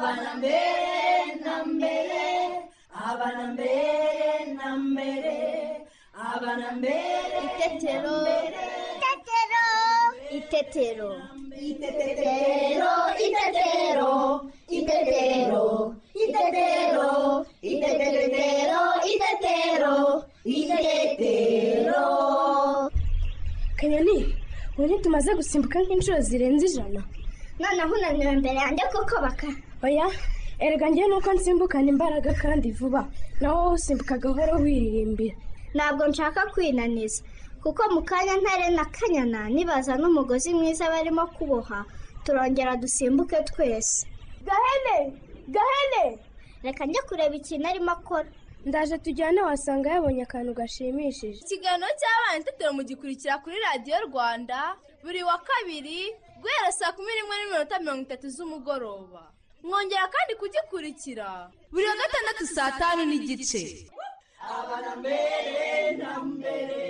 abana mbere na mbere, abana mbere na mbere, abana mbere. Itetero, itetero, itetero, itetero, itetero, itetero, itetero, itetero, itetero. Kanyoni, ubu tumaze gusimbuka nk'inshuro zirenze 100. noneho unaniwe mbere yanjye koko baka. Oya, erega njye nuko nsimbukana imbaraga kandi vuba, naho usimbuka gahoro wiririmbira. Ntabwo nshaka kwinaniza, kuko mu kanya ntare na Kanyana nibaza n'umugozi mwiza barimo kuboha, turongera dusimbuke twese. Gahene! Reka njye kureba ikintu arimo akora. Ndaje tujyane, wasanga yabonye akantu gashimishije. Ikiganiro cy'abana itetero mugikurikira kuri Radio Rwanda buri wa kabiri guhera saa 11:30 z'umugoroba. Mwongera kandi kugikurikira buri wa gatandatu saa 5:30. Abana mbere na mbere.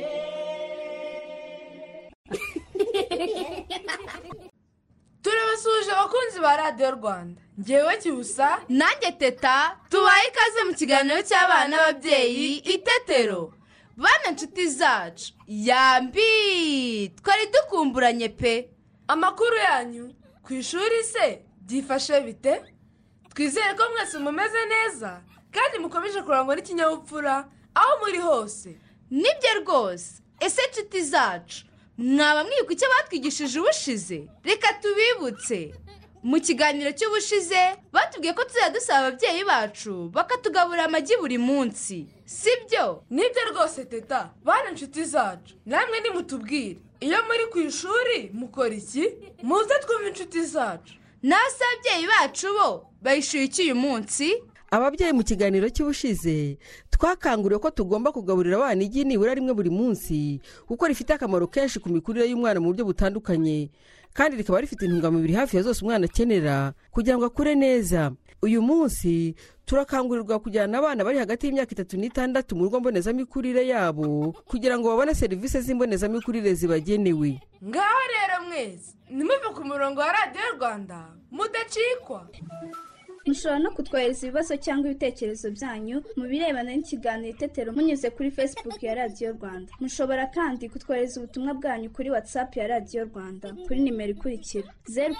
Turabasuje abakunzi ba Radio Rwanda. Ngewe Cyusa nanjye Teta tubaye ikaze mu kiganiro cy'abana n'ababyeyi Itetero. Bana nshuti zacu yambi twari dukumburanye pe. Amakuru yanyu ku ishuri se byifashe bite? Twizere ko mwese mumeze neza kandi mukomeje kurangwa n'ikinyabupfura aho muri hose. Nibyo rwose. Ese nshuti zacu mwaba mwibuka icyo batwigishije ubushize? Reka tubibutse. Mu kiganiro cy'ubushize batubwiye ko tuzajya dusaba ababyeyi bacu bakatugaburira amagi buri munsi, sibyo? Nibyo rwose Teta. Bana nshuti zacu namwe nimutubwire, iyo muri ku ishuri mukora iki? Muze twumve inshuti zacu. Nase ababyeyi bacu bo bayishyuye iki uyu munsi? Ababyeyi mu kiganiro cy'ubushize twakanguriwe ko tugomba kugaburira abana igi nibura rimwe buri munsi, kuko rifite akamaro kenshi ku mikurire y'umwana mu buryo butandukanye, kandi rikaba rifite intungamubiri hafi ya zose umwana akenera kugira ngo akure neza. Uyu munsi turakangurirwa kujyana abana bari hagati y'imyaka 3 n'6 mu rugo mbonezamikurire yabo kugira ngo babone serivisi z'imbonezamikurire zibagenewe. Ngaho rero mwese nimuve ku murongo wa Radio Rwanda mudacikwa. Mushobora no kutwohereza ibibazo cyangwa ibitekerezo byanyu mu birebana n'ikiganiro Itetero munyuze kuri Facebook ya Radio Rwanda. Mushobora kandi kutwohereza ubutumwa bwanyu kuri WhatsApp ya Radio Rwanda kuri nimero ikurikira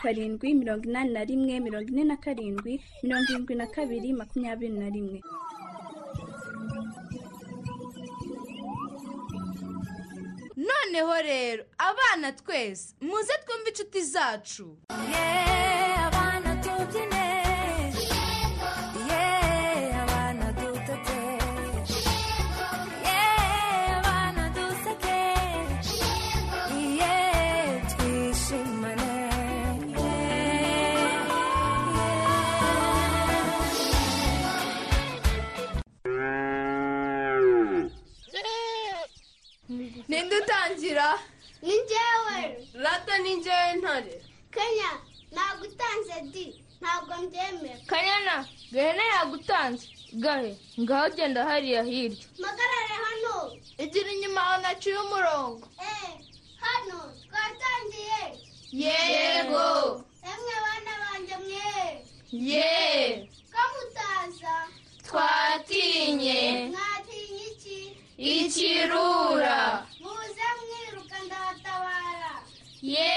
0781477221. Noneho rero abana twese muze twumve inshuti zacu. Abana tubyine. Nindutangira. Ni njyewe. Rata ni njyewe Ntare. Kanya, nagutanze di, ntabwo mbyemera. Kanyana, Gahene yagutanze. Gahe, ngaho genda hariya hirya. Magarare hano. Igira inyuma aho naciye umurongo. Hano, twatangiye. Yego. Emwe bana banjye mwe. Ye. Kamutaza. Twatinye. Mwatinye iki? Ikirura. Muze mwiruka ndabatabara. Ye.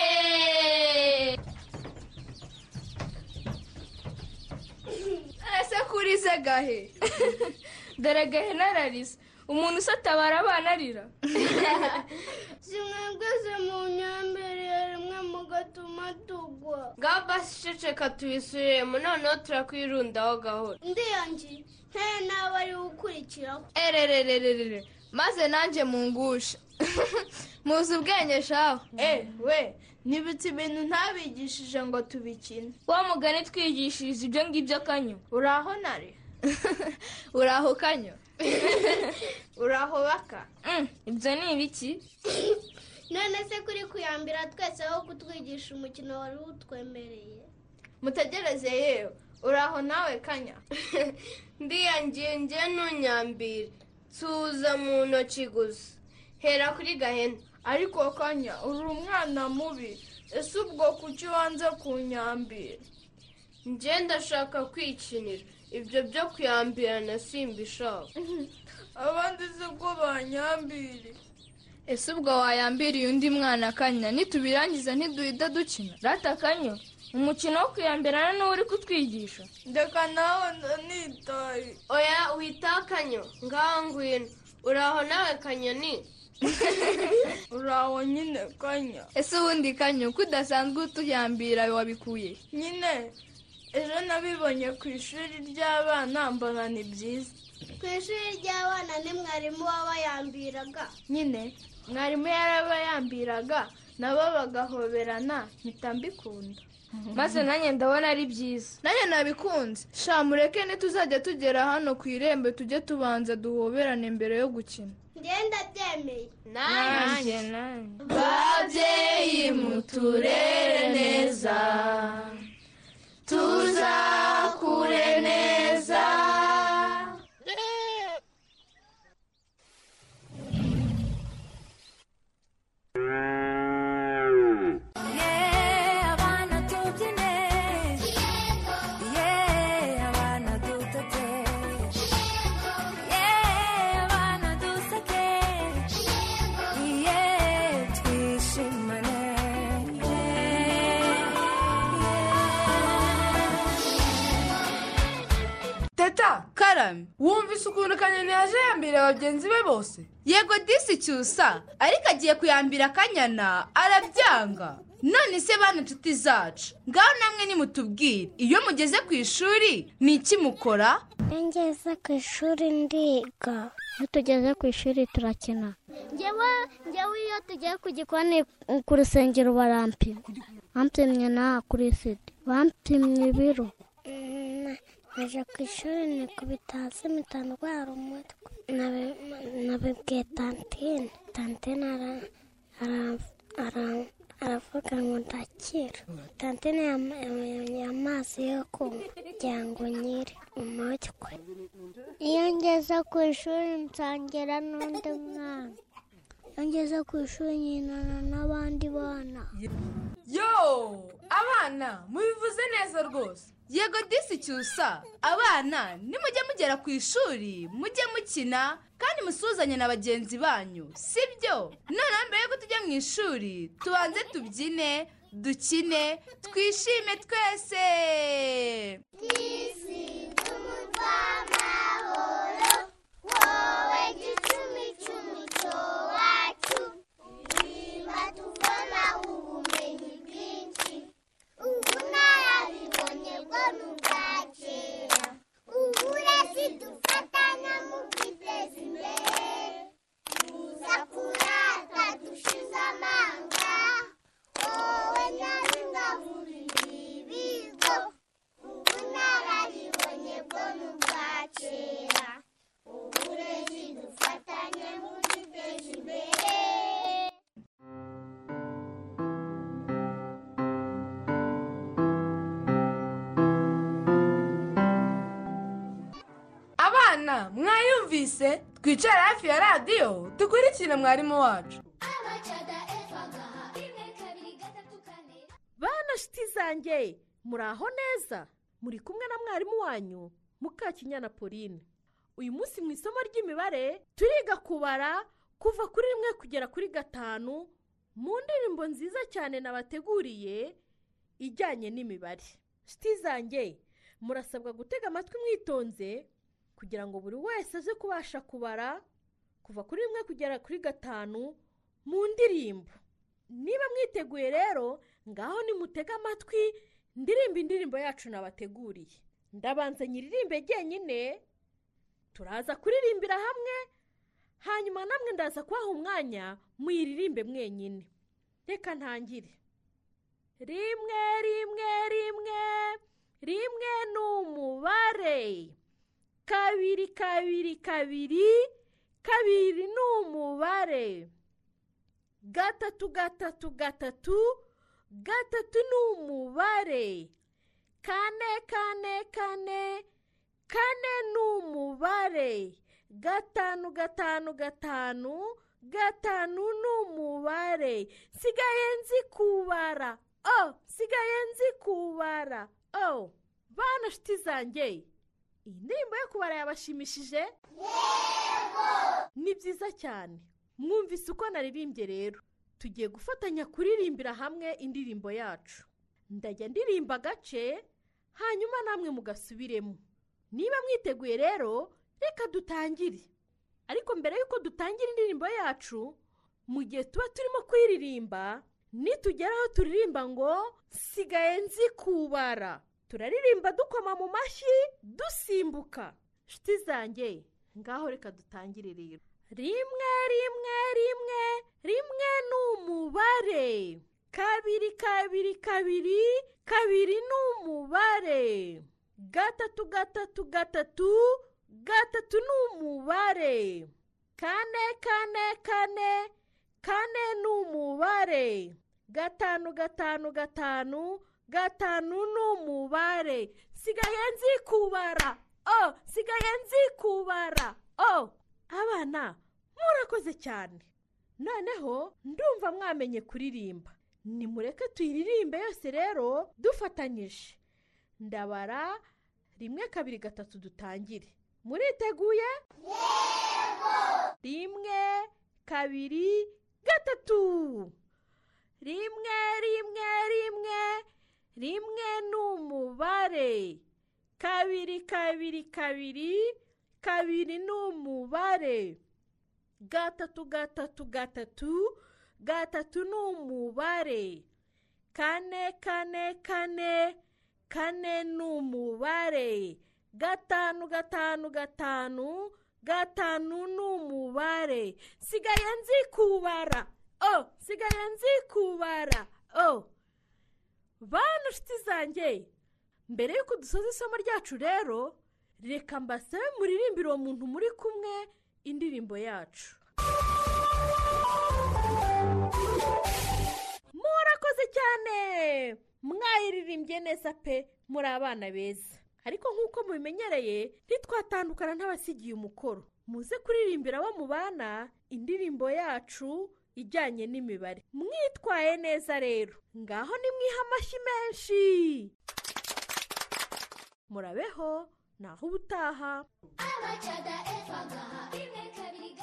Ese kurize Gahe. Dore Gahene ararize. Umuntu usatabara abana arira. Simwegeze mu nyambere rimwe mugatuma tugwa. Gabasi ceceka tubisubiremo noneho turakwirundaho gahoro. Ndiyanji, ntaye nawe ari gukurikiraho. Ererererere, maze nanjye mungusha. Muzi ubwenge shaho. We, nibutse ibintu ntabigishije ngo tubikine. Wa mugani twigishiriza ibyo ngibyo Kanyo. Uraho Ntare? Uraho Kanyo? Uraho Baka? Ibyo ni ibiki? None se kuri kuyambira twese aho kutwigisha umukino wari utwemereye. Mutegereze yewe. Uraho nawe Kanya? Ndiyangiye njye nunyambire. Tuza mu ntoki gusa. Hera kuri Gahene. Ariko Kanya, uri umwana mubi. Ese ubwo kuki wanze kunyambira? njye ndashaka kwikinira ibyo byo kuyambirana simbishaka. abandi se ko banyambire. Ese ubwo wayambiriye undi mwana Kanya nitubirangiza ntiduhita dukina? Rata Kanyo, umukino wo kuyambirana niwo uri kutwigisha. ndeka nawe nitaye. Oya witakanyo ngaho ngwino. Uraho nawe Kanyoni? uraho nyine Kanya. Ese ubundi Kanyo ko udasanzwe utuyambira wabikuye? nyine ejo nabibonye ku ishuri ry'abana mbona ni byiza. ku ishuri ry'abana ni mwarimu wabayambiraga. nyine mwarimu yarabayambiraga nabo bagahoberana mpita mbikunda. Maze nanjye ndabona ari byiza. nanjye nabikunze. sha mureke ntituzajya tugera hano ku irembo tujye tubanza duhoberane mbere yo gukina. ngenda byemeye. Nanjye. babyeyi muturere neza tuzakure neza. abana tubyine abana dutete abana duseke twishimane. teta Karame, wumvise ukuntu Kanyoni yaje yambira bagenzi be bose? yego disi cyusa, ariko agiye kuyambira Kanyana arabyanga. none se bana inshuti zacu, ngaho namwe nimutubwire, iyo mugeze ku ishuri ni iki mukora? iyo ngeze ku ishuri ndiga. iyo tugeze ku ishuri turakina. njyewe iyo tugiye ku gikoni ku rusengero barampima. bampimye naha kuri sida, bampimye ibiro. naje ku ishuri nikubita hasi mpita ndwara umutwe. nabibwiye tantine. tantine aravuga ngo ndakira. tantine yamennye amazi yo kunywa kugira ngo nyire umutwe. iyo ngeze ku ishuri nsangira n'undi mwana. iyo ngeze ku ishuri nyinana n'abandi bana. yo abana mubivuze neza rwose. yego disi cyusa, abana nimujye mugera ku ishuri mujye mukina kandi musuzanye na bagenzi banyu, sibyo? noneho mbere yuko tujya mu ishuri tubanze tubyine dukine twishime twese. isi umurwa w'amahoro wowe gicumi cy'umuco wacu. niba tuvoma ubumenyi bwinshi ubu narabibonye bwo n'ubwa kera. uburezi dufatanya mu kwiteza imbere tuza kurata dushize amanga. wowe nyaringavurira ibigo ubu narabibonye bwo n'ubwa kera. uburezi dufatanye mu kwiteza imbere. abana mwayumvise, twicare hafi ya radiyo dukurikire mwarimu wacu. bana shiti zanjye muraho neza? muri kumwe na mwarimu wanyu Mukakinyana Pauline. uyu munsi mu isomo ry'imibare turiga kubara kuva kuri 1 kugera kuri 5 mu ndirimbo nziza cyane nabateguriye ijyanye n'imibare. shiti zanjye murasabwa gutega amatwi mwitonze kugira ngo buri wese aze kubasha kubara kuva kuri 1 kugera kuri 5 mu ndirimbo. niba mwiteguye rero ngaho nimutega amatwi ndirimba indirimbo yacu nabateguriye. ndabanza nyiririmbe jyenyine, turaza kuririmbira hamwe, hanyuma namwe ndaza kubaha umwanya muyiririmbe mwenyine. reka ntangire. 1 ni umubare. 2 2 ni umubare. 3 ni umubare. 4 ni umubare. 5 ni umubare. sigaye nzi kubara. bana nshuti zanjye iyi ndirimbo yo kubara yabashimishije? Ni byiza cyane. Mwumvise uko naririmbye rero. Tugiye gufatanya kuririmbira hamwe indirimbo yacu. Ndajya ndirimba agace hanyuma namwe mugasubiremo. Niba mwiteguye rero reka dutangire. Ariko mbere yuko dutangira indirimbo yacu, mu gihe tuba turimo kuyiririmba, nitugeraho turirimba ngo sigaye nzi kubara. Turaririmba dukoma mu mashyi dusimbuka. Nshuti zanjye ngaho reka dutangire rero. Rimwe rimwe rimwe rimwe ni umubare. Kabiri kabiri kabiri kabiri ni umubare. Gatatu gatatu gatatu gatatu ni umubare. Kane kane kane kane ni umubare. Gatanu gatanu gatanu gatanu ni umubare. Sigaye nzi kubara. Sigaye nzi kubara. Abana murakoze cyane. Noneho ndumva mwamenye kuririmba. Nimureke tuyiririmbe yose rero dufatanyije. Ndabara 1 2 3 dutangire. Muriteguye? Yego! 1 2 3. Rimwe rimwe rimwe rimwe ni umubare. Kabiri kabiri kabiri kabiri ni umubare. Gatatu gatatu gatatu gatatu ni umubare. Kane kane kane kane ni umubare. Gatanu gatanu gatanu gatanu ni umubare. Sigaye nzi kubara. Sigaye nzi kubara. Bana nshuti zanjye, mbere yuko dusoza isomo ryacu rero, reka mbasabe muririmbire uwo muntu muri kumwe indirimbo yacu. Murakoze cyane. Mwayiririmbye neza pe, muri abana beza. Ariko nk'uko mubimenyereye, ntitwatandukana ntabasigiye umukoro. Muze kuririmbira abo mu bana indirimbo yacu ijyanye n'imibare. Mwitwaye neza rero. Ngaho nimwiha amashyi menshi. Murabeho naho ubutaha. Abacada efagaha 1 2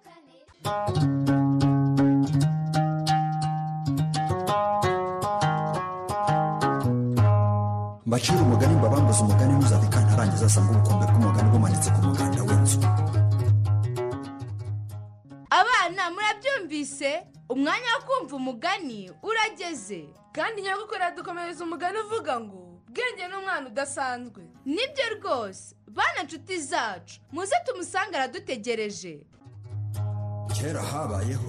3 4. Mbacira umugani mbabambuza umugani ntuzave kantarangiza asanga ubukombe bw'umugani bumanitse ku muganda w'inzu. Abana murabyumvise? Umwanya wo kumva umugani urageze. Kandi nyagukora dukomereza umugani uvuga ngo bwenge n'umwana udasanzwe. Nibyo rwose. Bana nshuti zacu, muze tumusange aradutegereje. Kera habayeho.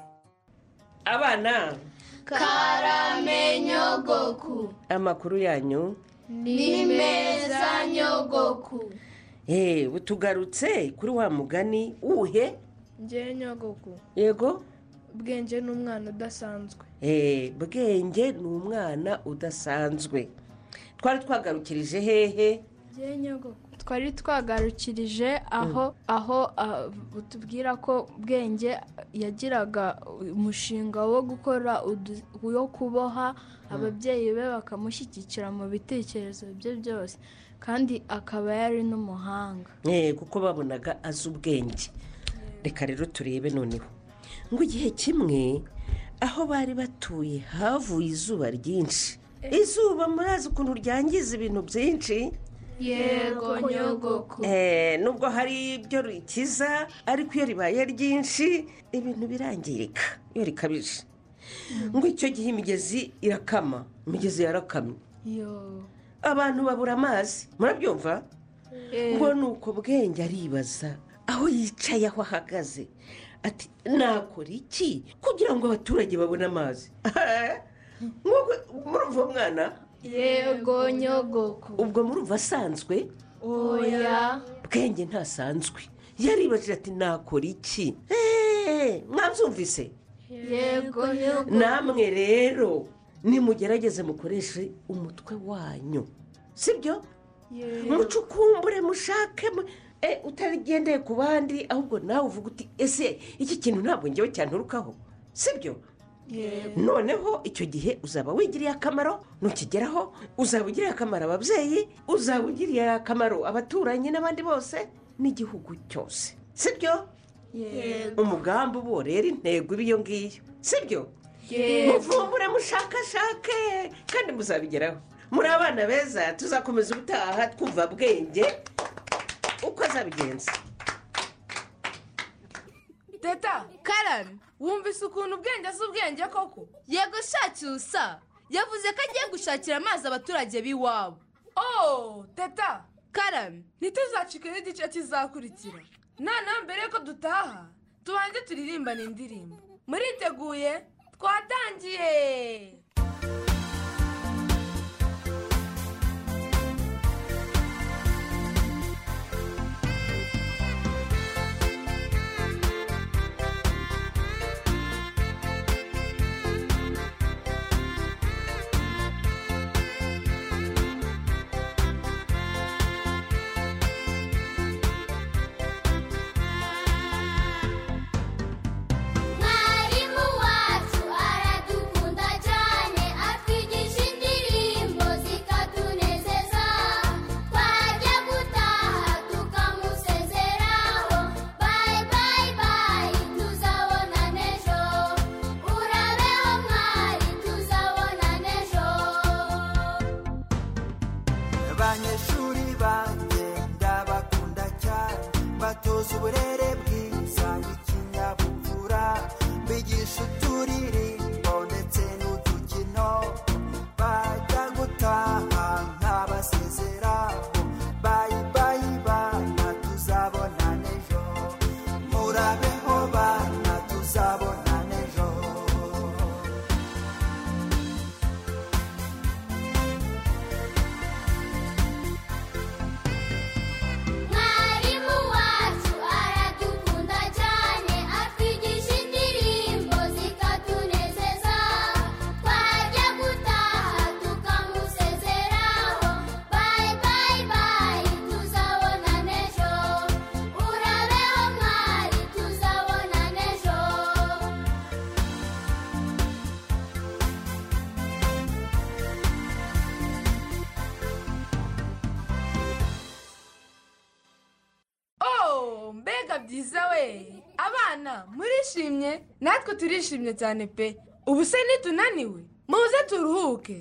Abana. Karame nyogoku. Amakuru yanyu? Ni meza nyogoku. Utugarutse kuri wa mugani uhe? Nge nyogoku. Yego? Bwenge n'umwana udasanzwe. Bwenge n'umwana udasanzwe. Twari twagarukirije hehe? Nge nyogoku. Twari twagarukirije aho utubwira ko Bwenge yagiraga umushinga wo gukora wo kuboha ababyeyi be bakamushyigikira mu bitekerezo bye byose, kandi akaba yari n'umuhanga. Kuko babonaga azi ubwenge. Reka rero turebe noneho ngo igihe kimwe aho bari batuye havuye izuba ryinshi. Izuba murazi ukuntu ryangiza ibintu byinshi. Yego nyogoku. Nubwo hari ibyo rikiza, ariko iyo ribaye ryinshi ibintu birangirika iyo rikabije. Ngo icyo gihe imigezi irakama. Imigezi yarakamye. Abantu babura amazi. Murabyumva? Ngo nuko Bwenge aribaza aho yicaye, aho ahagaze, ati nakora iki kugira ngo abaturage babone amazi? Murumva mwana? Yego nyogoku. Ubwo murumva asanzwe? Oya. Bwenge ntasanzwe. Yaribajije ati nakora iki? Mwabyumvise? Yego nyogoku. Namwe rero nimugerageze mukoreshe umutwe wanyu, sibyo? Mucukumbure mushake utarigendeye ku bandi, ahubwo nawe uvuga uti ese iki kintu ntabwo ngewe cyanturukaho, sibyo? noneho icyo gihe uzaba wigiriye akamaro nukigeraho uzaba ugiriye akamaro ababyeyi uzaba ugiriye akamaro abaturanyi n'abandi bose n'igihugu cyose sibyo umugambi uba rero intego iba iyo ngiyo sibyo muvumbure mushakashake kandi muzabigeraho muri abana beza tuzakomeza ubutaha twumva bwenge uko azabigenza. teta karame wumvise ukuntu ubwenge azi ubwenge koko yego shacyusa yavuze ko agiye gushakira amazi abaturage b'iwabo. teta karame ntituzacike n'igice kizakurikira noneho mbere yuko dutaha tubanze turirimbane indirimbo muriteguye twatangiye. mwarimu wacu aradukunda cyane atwigisha indirimbo zikatunezeza twajya gutaha tukamusezeraho bayi bayi bayi tuzabona n'ejo urabeho mwari tuzabona n'ejo. abanyeshuri banjye ndabakunda cyane batoza uburere bwiza n'ikinyabupfura bigisha uturirimbo ndetse n'udukino bajya gutaha nk'abasezeraho bayi bayi bana tuzabona n'ejo murabeho bana tuzabona n'ejo. mwarimu wacu aradukunda cyane atwigisha indirimbo zikatunezeza twajya gutaha tukamusezeraho bayi bayi bayi tuzabona n'ejo urabeho mwari tuzabona n'ejo. mbega byiza we abana murishimye natwe turishimye cyane pe ubu se nitunaniwe muze turuhuke.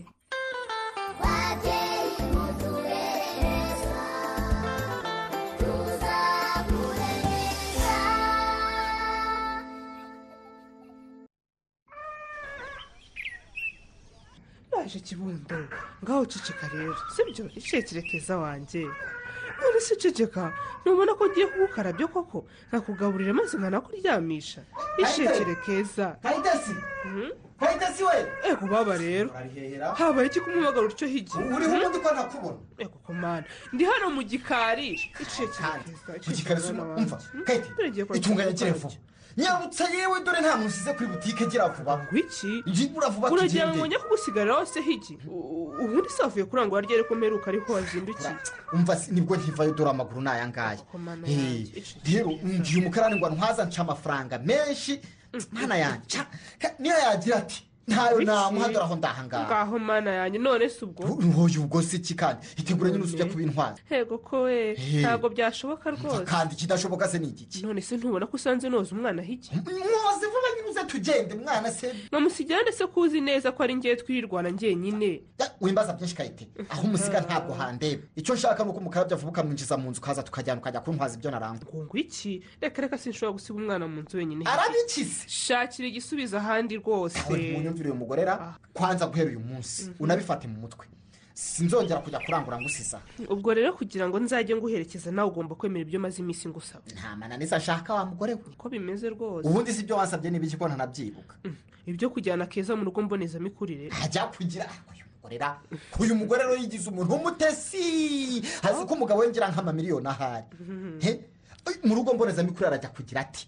naje kibundo ngaho ceceka rero sibyo icekere keza wanjye none se ceceka ntubona ko ngiye kugukarabya koko nkakugaburira maze nkanakuryamisha icekere keza kayitesi we ego baba rero habaye iki kumubagara utyo higi uriho ubundi ko ntakubona ego komana ndi hano mu gikari icekere keza mu gikari umva kayite itunganya telefone nyabutsa yewe dore nta muntu usize kuri butike gira vuba wiki uravuba uragira ngo njye kugusigarira hose higi ubundi se wavuye kurangura ryari ko mperuka ariko wazindukiye umva nibwo nkivayo dore amaguru ni aya ngaya rero ngiye umukarani ngo ntwaza nca amafaranga menshi mana yanjye niyo yagira ati ntayo namuhagaraho ndahangaha ngaho mana yanjye none se ubwo ntuhoye ubwo se iki kandi itegura nyine usujya kubintwaza hego ko we ntabwo byashoboka rwose kandi ikidashoboka se ni igiki none se ntubona ko usanze noza umwana hiki mwoze vuba nyine uze tugende mwana se namusigirane se ko uzi neza ko ari ngiye twirwana njyenyine wimbaza byinshi kayite aho umusiga ntabwo handeba icyo nshaka ni uko umukarabya vuba ukamwinjiza mu nzu ukaza tukajyana ukajya kuntwaza ibyo narangwa ngo iki reka sinshobora gusiga umwana mu nzu wenyine arabikize shakira igisubizo ahandi rwose uyu mugorera kwanza guhera uyu munsi unabifate mu mutwe sinzongera kujya kurangura ngusiza ubwo rero kugira ngo nzajye nguherekeza nawe ugomba kwemera ibyo maze iminsi ngusaba nta mananiza ashaka wa mugore we ko bimeze rwose ubundi si ibyo wansabye n'ibiki ko ntanabyibuka ibyo kujyana keza mu rugo mbonezamikurire ajya kugira uyu mugore rero yigize umuntu w'umutesi azi ko umugabo we ngira nk'amamiliyoni ahari mu rugo mbonezamikurire arajya kugira ati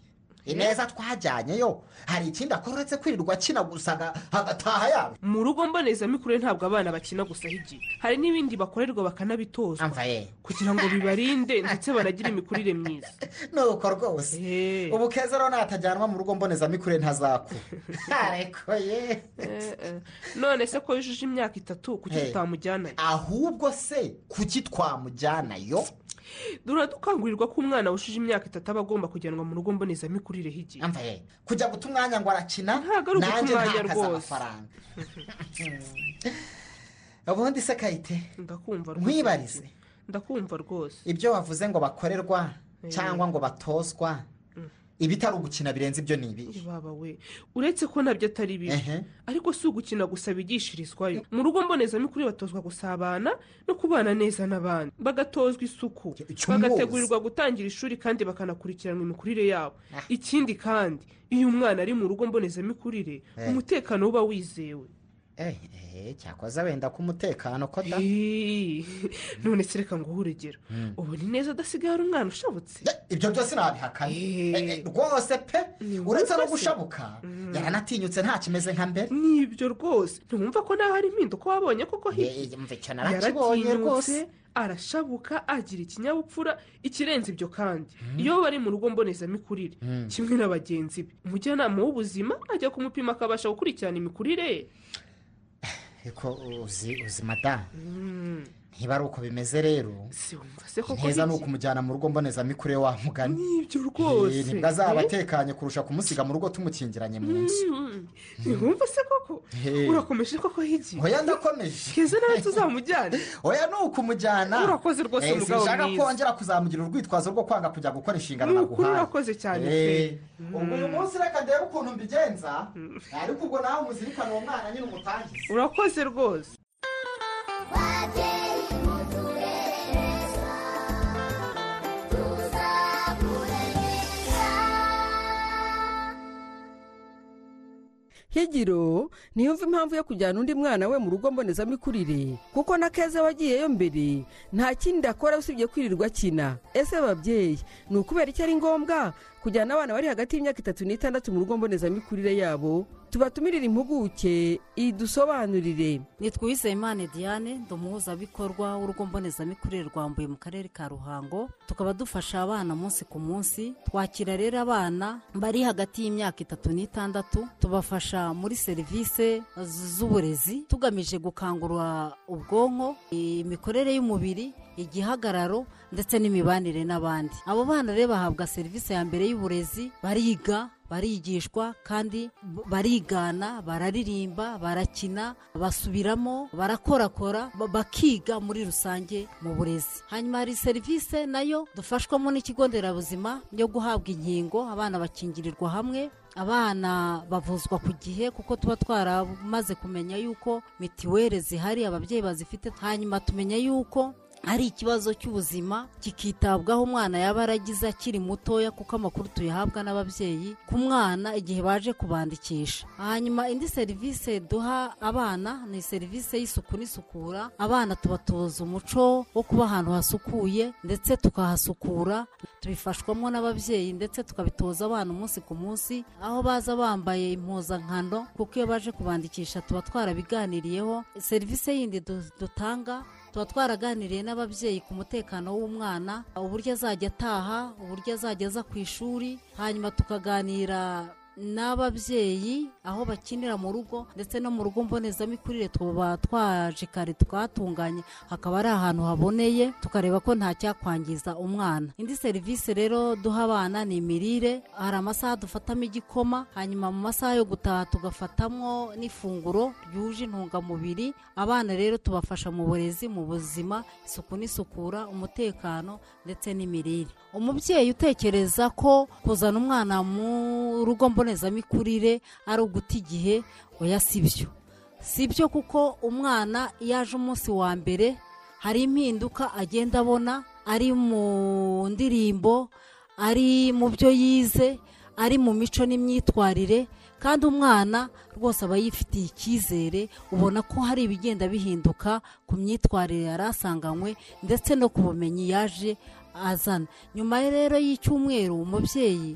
ineza twajyanyeyo hari ikindi akora uretse kwirirwa akina gusa agataha yabo. mu rugo mbonezamikurire ntabwo abana bakina gusa higi, hari n'ibindi bakorerwa bakanabitozwa kugira ngo bibarinde ndetse banagire imikurire myiza. nuko rwose ubu keza rero natajyanwa mu rugo mbonezamikurire ntazakura. ariko ye none se ko yujuje imyaka 3 kuki tutamujyanayo? ahubwo se kuki twamujyanayo? dukangurirwa ko umwana wujuje imyaka 3 aba agomba kujyanwa mu rugo mbonezamikurire higi. kujya guta umwanya ngo arakina nanjye ntakaze amafaranga. ubundi se Kayite ndakumva nkwibarize. ndakumva rwose. ibyo wavuze ngo bakorerwa cyangwa ngo batozwa ibitari ugukina birenze ibyo ni ibi. baba we uretse ko nabyo atari bibi ariko si ugukina gusa bigishirizwayo. mu rugo mbonezamikurire batozwa gusabana no kubana neza n'abandi, bagatozwa isuku, bagategurirwa gutangira ishuri kandi bakanakurikiranwa imikurire yabo. ikindi kandi iyo umwana ari mu rugo mbonezamikurire umutekano uba wizewe. cyakoze wenda ku mutekano ko da. none se reka nguhe urugero. ubu ni neza adasigaye ari umwana ushabutse. ibyo byose nabihakana rwose pe. uretse no gushabuka yaranatinyutse nta kimeze nka mbere. nibyo rwose ntumva ko nawe hari impinduka wabonye koko yarakibonye arashabuka agira ikinyabupfura. ikirenze ibyo kandi iyo bari mu rugo mbonezamikurire kimwe na bagenzi be umujyanama w'ubuzima ajya kumupima akabasha gukurikirana imikurire ye. ariko uzi madamu ntiba ari uko bimeze rero neza ni ukumujyana mu rugo mbonezamikurire wa mugani. nibyo rwose nibwo azaba atekanye kurusha kumusiga mu rugo tumukingiranye mu nzu. ntiwumva se koko urakomeje koko higi? oya ndakomeje. keza nawe tuzamujyane. oya ni ukumujyana. urakoze rwose mugabo mwiza. sinshaka kongera kuzamugira urwitwazo rwo kwanga kujya gukora inshingano naguhaye. urakoze cyane pe. ubwo uyu munsi reka ndebe ukuntu mbigenza ariko ubwo nawe umuzirikane uwo mwana nyine umutangize. urakoze rwose. higiro ntiyumve impamvu yo kujyana undi mwana we mu rugo mbonezamikurire kuko na keza wagiyeyo mbere nta kindi akora usibye kwirirwa akina. ese babyeyi ni ukubera icyo ari ngombwa kujyana abana bari hagati y'imyaka 3 n'6 mu rugo mbonezamikurire yabo? tubatumirire impuguke idusobanurire. nitwa Uwizeyimana Diane, ndi umuhuzabikorwa w'urugo mbonezamikurire rwambuye mu karere ka Ruhango. tukaba dufasha abana munsi ku munsi. twakira rero abana bari hagati y'imyaka 3 n'6, tubafasha muri serivisi z'uburezi tugamije gukangura ubwonko, imikorere y'umubiri, igihagararo ndetse n'imibanire n'abandi. abo bana rero bahabwa serivisi ya mbere y'uburezi, barigishwa kandi barigana, bararirimba, barakina, basubiramo, barakorakora, bakiga muri rusange mu burezi. hanyuma hari serivisi nayo dufashwamo n'ikigo nderabuzima yo guhabwa inkingo. abana bakingirirwa hamwe, abana bavuzwa ku gihe kuko tuba twaramaze kumenya yuko mitiweli zihari, ababyeyi bazifite. hanyuma tumenya yuko hari ikibazo cy'ubuzima kikitabwaho umwana yaba aragize akiri mutoya kuko amakuru tuyahabwa n'ababyeyi ku mwana igihe baje kubandikisha. hanyuma indi serivisi duha abana ni serivisi y'isuku n'isukura. abana tubatoza umuco wo kuba ahantu hasukuye ndetse tukahasukura. tubifashwamo n'ababyeyi ndetse tukabitoza abana umunsi ku munsi, aho baza bambaye impuzankano kuko iyo baje kubandikisha tuba twarabiganiriyeho. serivisi yindi dutanga tuba twaraganiriye n'ababyeyi ku mutekano w'umwana, uburyo azajya ataha, uburyo azajya aza ku ishuri. hanyuma tukaganira n'ababyeyi aho bakinira mu rugo ndetse no mu rugo mbonezamikurire tuba twaje kare tukatunganya hakaba ari ahantu haboneye, tukareba ko nta cyakwangiza umwana. indi serivisi rero duha abana ni imirire. hari amasaha dufatamo igikoma, hanyuma mu masaha yo gutaha tugafatamo n'ifunguro ryuje intungamubiri. abana rero tubafasha mu burezi, mu buzima, isuku n'isukura, umutekano ndetse n'imirire. umubyeyi utekereza ko kuzana umwana mu rugo mbonezamikurire ari uguta igihe, oya si byo kuko umwana iyo aje umunsi wa mbere hari impinduka agenda abona, ari mu ndirimbo, ari mu byo yize, ari mu mico n'imyitwarire, kandi umwana rwose aba yifitiye icyizere. ubona ko hari ibigenda bihinduka ku myitwarire yari asanganywe ndetse no ku bumenyi yaje azana. nyuma rero y'icyumweru umubyeyi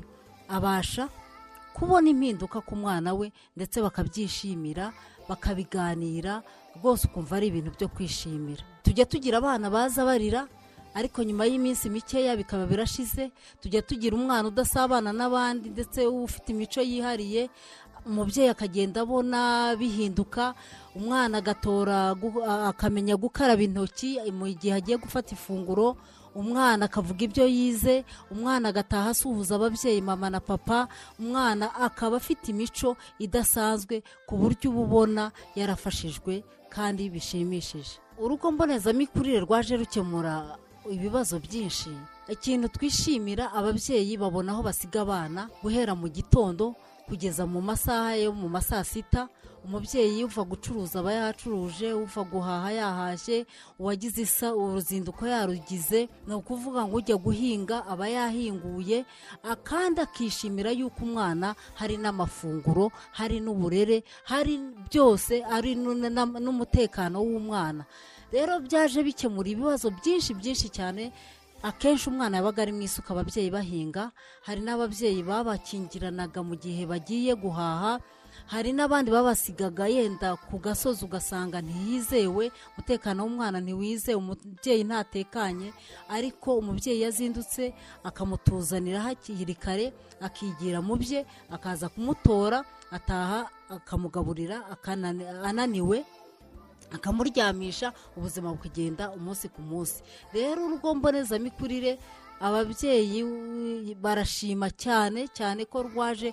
abasha kubona impinduka ku mwana we ndetse bakabyishimira bakabiganira rwose ukumva ari ibintu byo kwishimira. Tujya tugira abana baza barira ariko nyuma y'iminsi mikeya bikaba birashize. Tujya tugira umwana udasabana n'abandi ndetse ufite imico yihariye, umubyeyi akagenda abona bihinduka, umwana agatora akamenya gukaraba intoki mu gihe agiye gufata ifunguro, umwana akavuga ibyo yize, umwana agataha asuhuza ababyeyi mama na papa, umwana akaba afite imico idasanzwe ku buryo uba ubona yarafashijwe kandi bishimishije. Urugo mbonezamikurire rwaje rukemura ibibazo byinshi. Ikintu twishimira, ababyeyi babona aho basiga abana guhera mu gitondo kugeza mu masaha yo mu masaa sita. Umubyeyi uva gucuruza aba yacuruje, uva guhaha yahashye, uwagize uruzinduko yarugize, ni ukuvuga ngo ujya guhinga aba yahinguye, kandi akishimira yuko umwana hari n'amafunguro, hari n'uburere, hari byose, ari n'umutekano w'umwana. Rero byaje bikemura ibibazo byinshi cyane. Akenshi umwana yabaga ari mu isuka ababyeyi bahinga, hari n'ababyeyi babakingiranaga mu gihe bagiye guhaha, hari n'abandi babasigaga yenda ku gasozi ugasanga ntiyizewe, umutekano w'umwana ntiwizewe, umubyeyi ntatekanye, ariko umubyeyi yazindutse akamutuzanira hakiri kare, akigira mu bye, akaza kumutora, ataha akamugaburira, ananiwe akamuryamisha, ubuzima bukagenda umunsi ku munsi. Rero urugo mbonezamikurire ababyeyi barashima cyane ko rwaje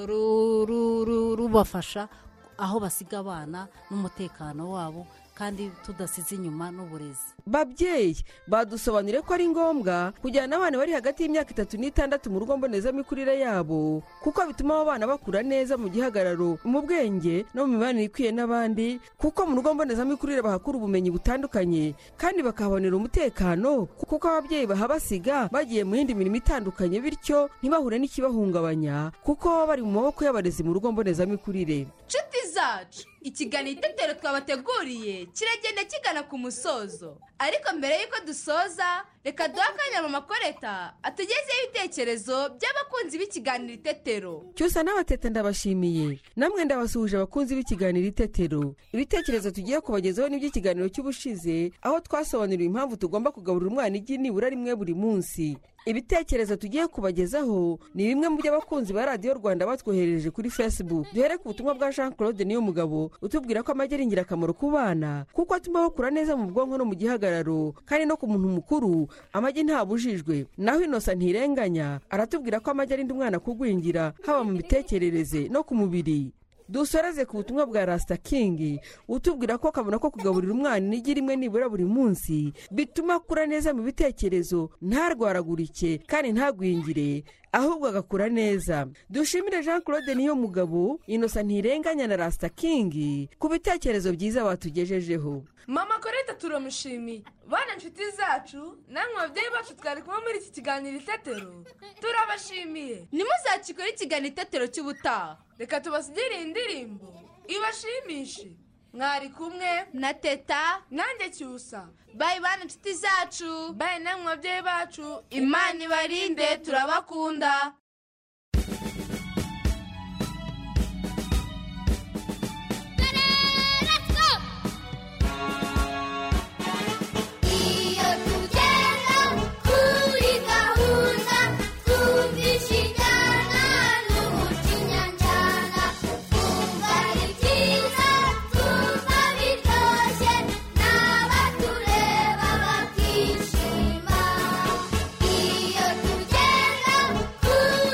rubafasha aho basiga abana n'umutekano wabo, kandi tudasize inyuma n'uburezi. Babyeyi badusobanuriye ko ari ngombwa kujyana abana bari hagati y'imyaka 3 n'6 mu rugo mbonezamikurire yabo, kuko bituma abo bana bakura neza mu gihagararo, mu bwenge no mu mibanire ikwiye n'abandi, kuko mu rugo mbonezamikurire bahakura ubumenyi butandukanye kandi bakahabonera umutekano, kuko ababyeyi bahabasiga bagiye mu yindi mirimo itandukanye, bityo ntibahure n'ikibahungabanya kuko baba bari mu maboko y'abarezi mu rugo mbonezamikurire. Nshuti zacu, ikiganiro Itetero twabateguriye kiragenda kigana ku musozo, ariko mbere y'uko dusoza reka duhe akanya mu makoreta atugezeho ibitekerezo by'abakunzi b'ikiganiro Itetero. Cyusa n'abateta ndabashimiye, namwe ndabasuhuje abakunzi b'ikiganiro Itetero. Ibitekerezo tugiye kubagezaho n'iby'ikiganiro cy'ubushize, aho twasobanuriye impamvu tugomba kugaburira umwana igi nibura rimwe buri munsi. Ibitekerezo tugiye kubagezaho ni bimwe mu by'abakunzi ba Radio Rwanda batwohereje kuri Facebook. Duhere ku butumwa bwa Jean Claude Niyomugabo utubwira ko amagi ari ingirakamaro ku bana kuko atuma bakura neza mu bwonko no mu gihagararo, kandi no ku muntu mukuru amagi ntabujijwe. Naho Innocent Ntirenganya aratubwira ko amagi arinda umwana kugwingira, haba mu mitekerereze no ku mubiri. Dusoreze ku butumwa bwa Rasta King utubwira ko kabona ko kugaburira umwana igi rimwe nibura buri munsi bituma akura neza mu bitekerezo, ntarwaragurike kandi ntagwingire, ahubwo agakura neza. Dushimire Jean Claude Niyomugabo, Innocent Ntirenganya na Rasta King ku bitekerezo byiza batugejejeho. Mama Koreta turamushimiye. Bana nshuti zacu, namwe ababyeyi bacu twari kumwe muri iki kiganiro Itetero, turabashimiye. Nimuzakikora ikiganiro Itetero cy'ubutaha, reka tubasigire indirimbo ibashimishe. Mwari kumwe na Teta nanjye Cyusa. Bye bana nshuti zacu, bye namwe ababyeyi bacu, Imana ibarinde, turabakunda. Cool.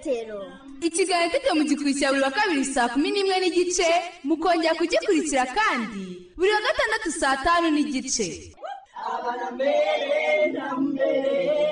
itetero. Ikiganiro itetero mugikurikira buri wa kabiri saa 11:15, mukongera kugikurikira kandi buri wa gatandatu saa 5:15. Abana mbere na mbere